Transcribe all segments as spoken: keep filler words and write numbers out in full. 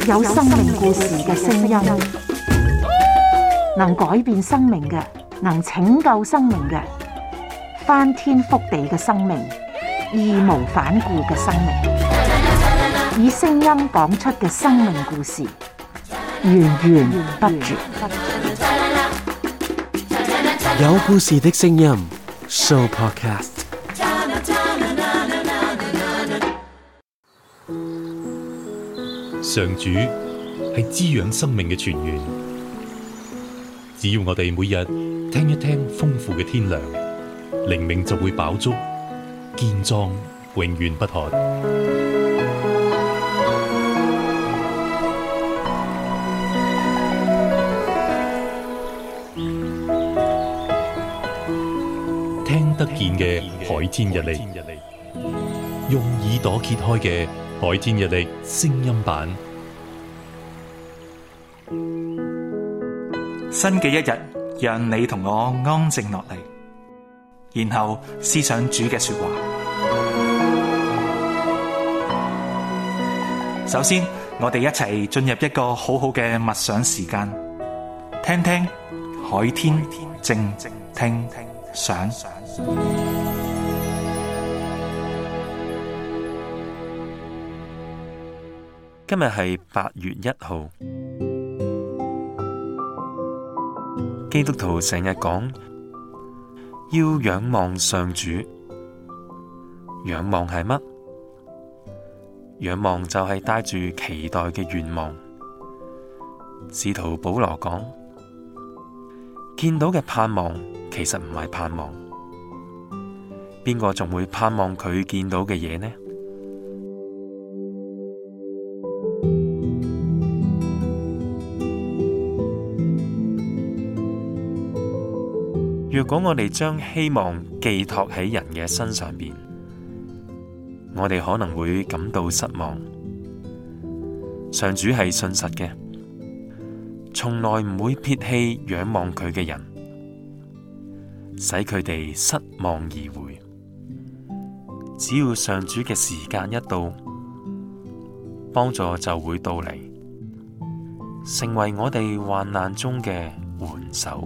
有生命故事嘅聲音，能改變生命嘅，能拯救生命嘅，翻天覆地嘅生命，義無反顧嘅生命，以聲音講出嘅生命故事，源源不絕。 有故事的聲音 Show Podcast。 上主係滋養生命嘅泉源，只要我哋每日聽一聽豐富嘅天糧，靈命就會飽足，健壯永遠不渴。聽得見嘅海天日曆，用耳朵揭開嘅海天日曆聲音版。 新嘅一日，讓你同我安靜落嚟，然後思想主嘅說話。首先，我哋一齊進入一個好好嘅默想時間，聽聽海天靜聽想。 今日係八月一號。基督徒成日講要仰望上主。仰望係乜？仰望就係帶住期待嘅願望。使徒保羅講，見到嘅盼望其實唔係盼望。邊個仲會盼望佢見到嘅嘢呢？如果我哋將希望寄託喺人嘅身上邊，我哋可能會感到失望。上主係信實嘅，從來唔會撇棄仰望佢嘅人，使佢哋失望而回。只要上主嘅時間一到，幫助就會到嚟，成為我哋患難中嘅援手。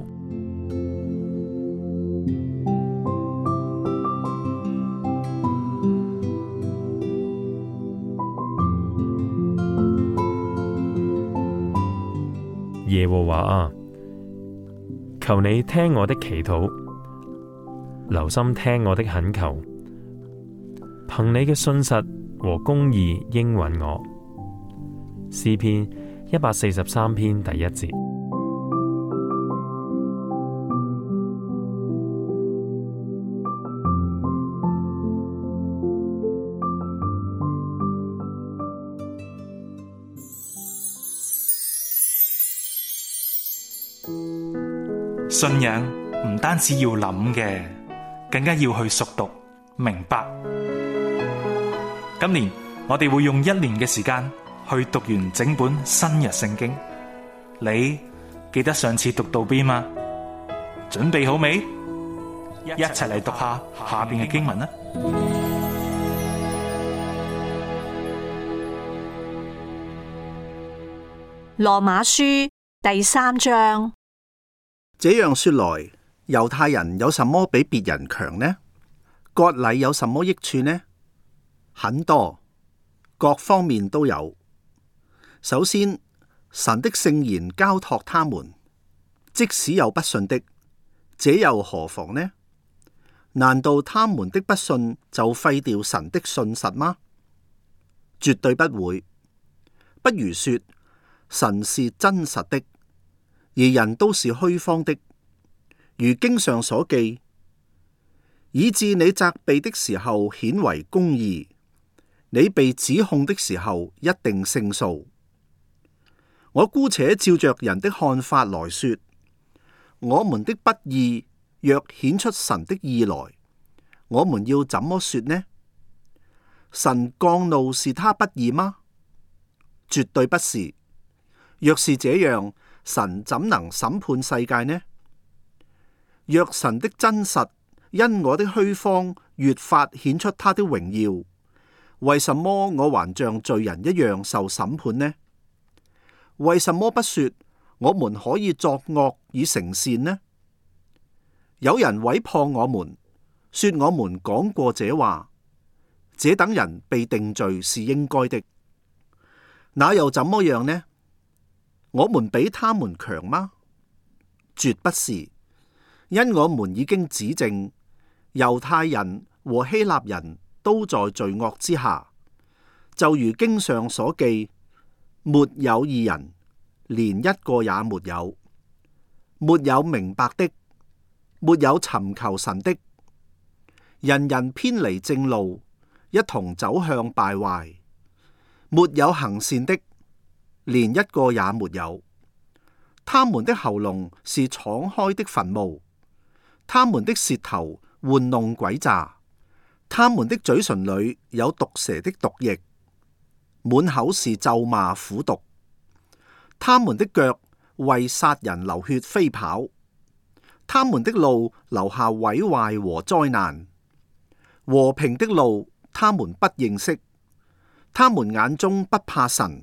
耶和華啊，求你聽我的祈禱，留心聽我的懇求，憑你嘅信實和公義應允我。詩篇一百四十三篇第一節。 信仰唔單止要諗嘅，更加要去熟讀明白。今年我哋會用一年嘅時間去讀完整本新約聖經。你記得上次讀到邊嗎？準備好未？一齊嚟讀下下邊嘅經文啦。 羅馬書第三章。 這樣說來，猶太人有什麼比別人強呢？割禮有什麼益處呢？很多，各方面都有。首先，神的聖言交託他們，即使有不信的，這又何妨呢？難道他們的不信就廢掉神的信實嗎？絕對不會。不如說，神是真實的，而人都是虛謊的，如經上所記，以致你責備的時候顯為公義，你被指控的時候一定勝訴。我姑且照着人的看法來說，我們的不義若顯出神的義來，我們要怎麼說呢？神降怒是他不義嗎？絕對不是。若是這樣，神怎能審判世界呢？若神的真實因我的虛謊越發顯出他的榮耀，為什麼我還像罪人一樣受審判呢？ 為什麼不說我們可以作惡以成善呢？有人毀謗我們，說我們講過這話，這等人被定罪是應該的。那又怎麼樣呢？我們比他們強嗎？絕不是，因我們已經指證猶太人和希臘人都在罪惡之下，就如經上所記，沒有義人，連一個也沒有，沒有明白的，沒有尋求神的，人人偏離正路，一同走向敗壞，沒有行善的，連一個也沒有。他們的喉嚨是敞開的墳墓，他們的舌頭玩弄詭詐，他們的嘴唇裏有毒蛇的毒液，滿口是咒罵苦毒。他們的腳為殺人流血飛跑，他們的路留下毀壞和災難。和平的路他們不認識，他們眼中不怕神。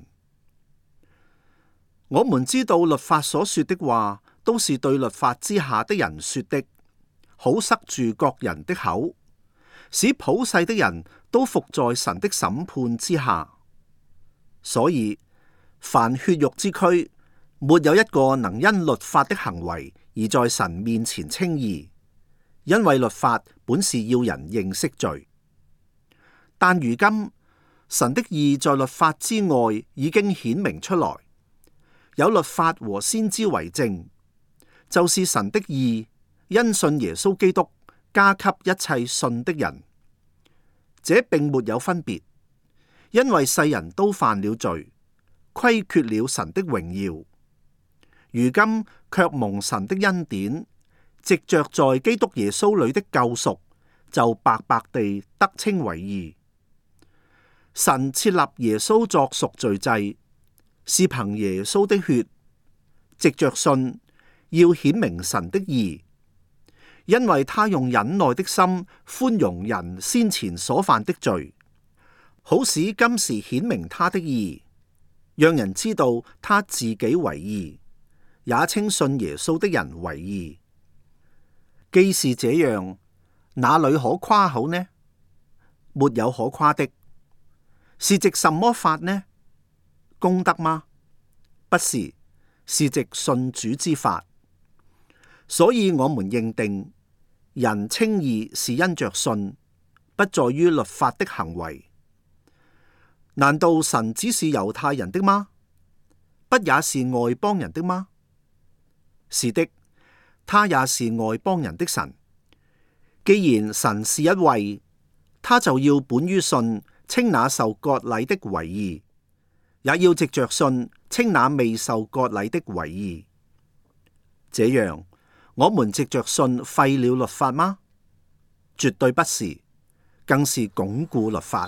我們知道律法所說的話，都是對律法之下的人說的，好塞住各人的口，使普世的人都服在神的審判之下。所以凡血肉之軀，沒有一個能因律法的行為而在神面前稱義，因為律法本是要人認識罪。但如今神的義在律法之外已經顯明出來，有律法和先知為證，就是神的義因信耶穌基督加給一切信的人。這並沒有分別，因為世人都犯了罪，虧缺了神的榮耀。如今卻蒙神的恩典，藉着在基督耶穌裏的救贖，就白白地得稱為義。神設立耶穌作贖罪祭，是憑耶穌的血，藉着信要顯明神的義，因為他用忍耐的心寬容人先前所犯的罪，好使今時顯明他的義，讓人知道他自己為義，也稱信耶穌的人為義。既是這樣，哪裏可誇口呢？沒有可誇的。是藉什麼法呢？功德嗎？不是，是藉信主之法。所以我們認定人稱義是因着信，不在於律法的行為。難道神只是猶太人的嗎？不也是外邦人的嗎？是的，他也是外邦人的神。既然神是一位，他就要本於信稱那受割禮的為義，也要藉着信稱那未受割禮的為義。這樣，我們藉着信廢了律法嗎？絕對不是，更是鞏固律法。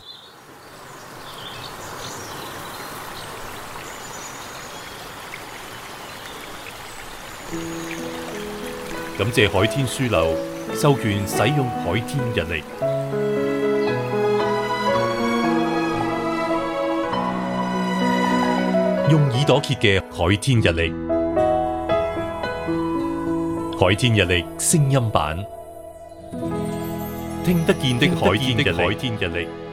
感謝海天書樓授權使用海天日曆，用耳朵揭嘅海天日曆，海天日曆聲音版，聽得見的海天日曆。